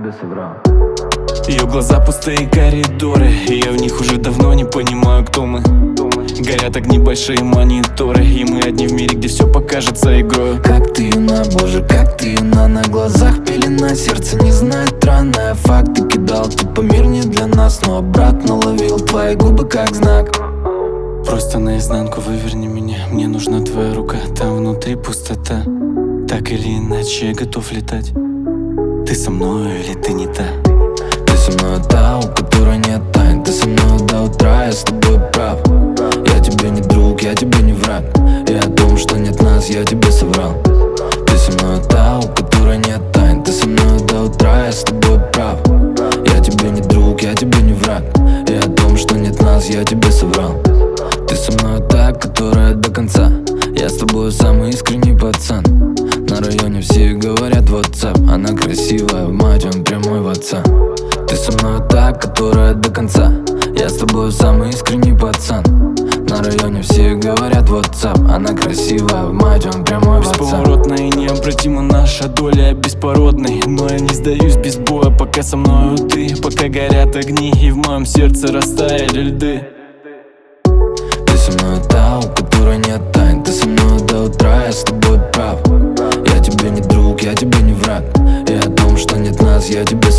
тебе соврал. Ее глаза пустые коридоры, и я в них уже давно не понимаю, кто мы. Горят огни, большие мониторы, и мы одни в мире, где все покажется игрой. Как ты юна, боже, как ты юна. На глазах пелена, сердце не знает раны. Факты кидал, тупо мир не для нас, но обратно ловил твои губы как знак. Просто наизнанку выверни меня, мне нужна твоя рука. Там внутри пустота, так или иначе я готов летать. Ты со мною или ты не та? Ты со мной та, у которой нет тайн. Ты со мной до утра, я с тобой прав. Я тебе не друг, я тебе не враг. И о том, что нет нас, я тебе соврал. Ты со мной та, у которой нет тайн. Ты со мной до утра, я с тобой прав. Я тебе не друг, я тебе не враг. И о том, что нет нас, я тебе соврал. Ты со мной та, которая до конца. Я с тобой самый искренний пацан. На районе все говорят WhatsApp. Она красивая, мать, он прямой в отца. Ты со мной та, которая до конца. Я с тобой самый искренний пацан. На районе все говорят WhatsApp. Она красивая, мать, он прямой в отца. Бесповоротная и необратима наша доля беспородной. Но я не сдаюсь без боя, пока со мною ты. Пока горят огни и в моем сердце растаяли льды. Ты со мной та, у которой нет тайн. Ты со мной до утра, я с тобой прав. Я тебе не друг, я тебе не враг. И о том, что нет нас, я тебе